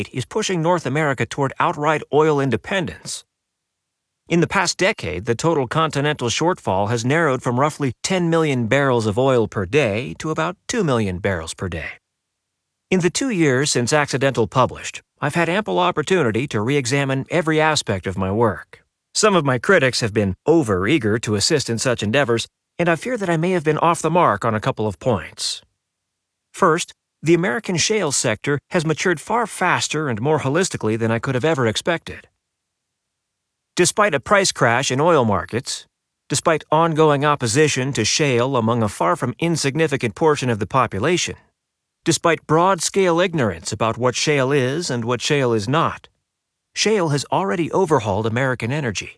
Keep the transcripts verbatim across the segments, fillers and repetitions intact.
is pushing North America toward outright oil independence. In the past decade, the total continental shortfall has narrowed from roughly ten million barrels of oil per day to about two million barrels per day. In the two years since Accidental published, I've had ample opportunity to re-examine every aspect of my work. Some of my critics have been over-eager to assist in such endeavors, and I fear that I may have been off the mark on a couple of points. First, the American shale sector has matured far faster and more holistically than I could have ever expected. Despite a price crash in oil markets, despite ongoing opposition to shale among a far from insignificant portion of the population, despite broad-scale ignorance about what shale is and what shale is not, shale has already overhauled American energy.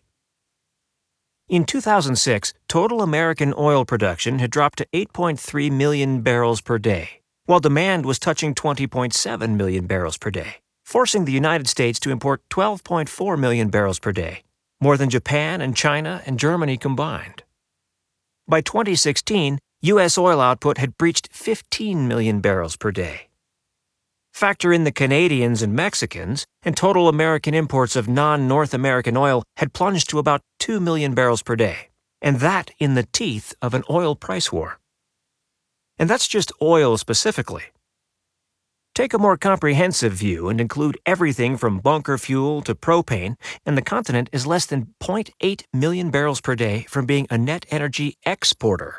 In two thousand six, total American oil production had dropped to eight point three million barrels per day, while demand was touching twenty point seven million barrels per day, forcing the United States to import twelve point four million barrels per day, more than Japan and China and Germany combined. By twenty sixteen, U S oil output had breached fifteen million barrels per day. Factor in the Canadians and Mexicans, and total American imports of non-North American oil had plunged to about two million barrels per day, and that in the teeth of an oil price war. And that's just oil specifically. Take a more comprehensive view and include everything from bunker fuel to propane, and the continent is less than zero point eight million barrels per day from being a net energy exporter.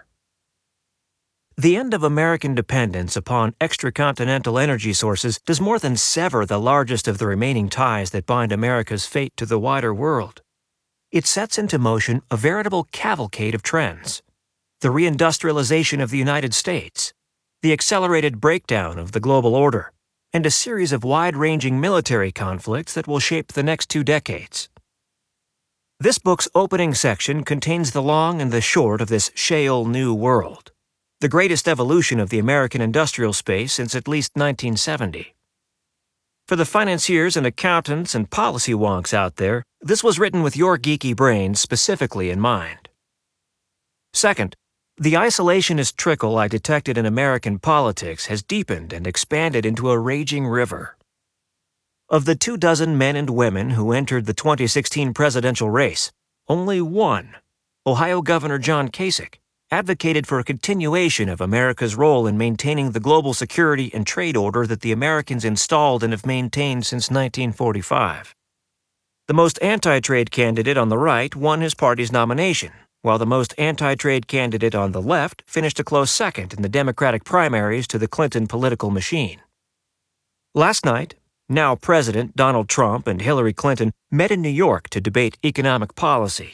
The end of American dependence upon extracontinental energy sources does more than sever the largest of the remaining ties that bind America's fate to the wider world. It sets into motion a veritable cavalcade of trends: the reindustrialization of the United States, the accelerated breakdown of the global order, and a series of wide-ranging military conflicts that will shape the next two decades. This book's opening section contains the long and the short of this shale new world, the greatest evolution of the American industrial space since at least nineteen seventy. For the financiers and accountants and policy wonks out there, this was written with your geeky brains specifically in mind. Second, the isolationist trickle I detected in American politics has deepened and expanded into a raging river. Of the two dozen men and women who entered the twenty sixteen presidential race, only one, Ohio Governor John Kasich, advocated for a continuation of America's role in maintaining the global security and trade order that the Americans installed and have maintained since nineteen forty-five. The most anti-trade candidate on the right won his party's nomination, while the most anti-trade candidate on the left finished a close second in the Democratic primaries to the Clinton political machine. Last night, now President Donald Trump and Hillary Clinton met in New York to debate economic policy.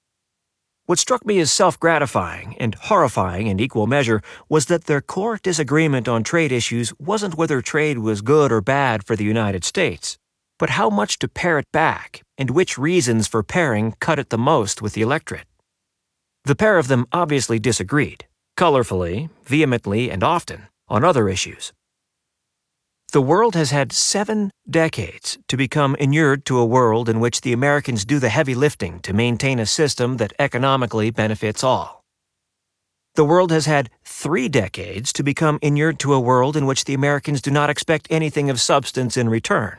What struck me as self-gratifying and horrifying in equal measure was that their core disagreement on trade issues wasn't whether trade was good or bad for the United States, but how much to pare it back and which reasons for paring cut it the most with the electorate. The pair of them obviously disagreed, colorfully, vehemently, and often, on other issues. The world has had seven decades to become inured to a world in which the Americans do the heavy lifting to maintain a system that economically benefits all. The world has had three decades to become inured to a world in which the Americans do not expect anything of substance in return.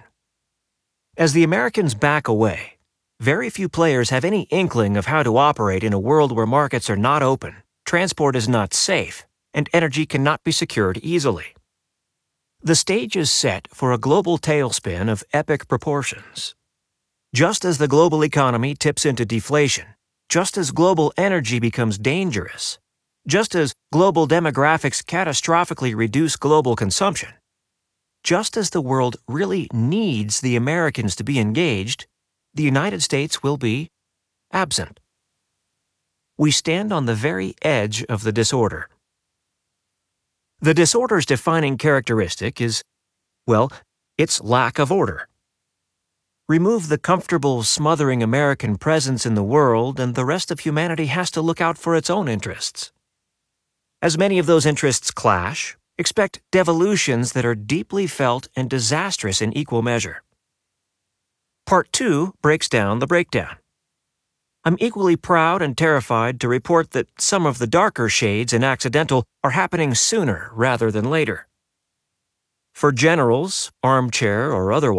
As the Americans back away, very few players have any inkling of how to operate in a world where markets are not open, transport is not safe, and energy cannot be secured easily. The stage is set for a global tailspin of epic proportions. Just as the global economy tips into deflation, just as global energy becomes dangerous, just as global demographics catastrophically reduce global consumption, just as the world really needs the Americans to be engaged, the United States will be absent. We stand on the very edge of the disorder. The disorder's defining characteristic is, well, its lack of order. Remove the comfortable, smothering American presence in the world, and the rest of humanity has to look out for its own interests. As many of those interests clash, expect devolutions that are deeply felt and disastrous in equal measure. Part two breaks down the breakdown. I'm equally proud and terrified to report that some of the darker shades in Accidental are happening sooner rather than later. For generals, armchair or otherwise,